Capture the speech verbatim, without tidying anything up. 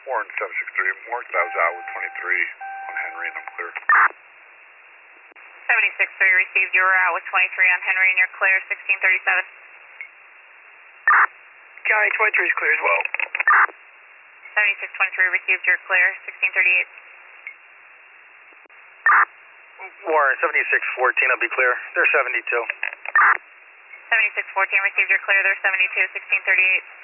Warren seven six three, Mark, that was out with twenty-three on Henry and I'm clear. seventy-six three received, you were out with twenty-three on Henry and you're clear, sixteen thirty-seven. County twenty-three is clear as well. seventy-six twenty-three received, you're clear, sixteen thirty-eight. Warren seventy-six fourteen, I'll be clear. They're seventy-two. seventy-six fourteen received, you're clear, they're seventy-two, sixteen thirty-eight.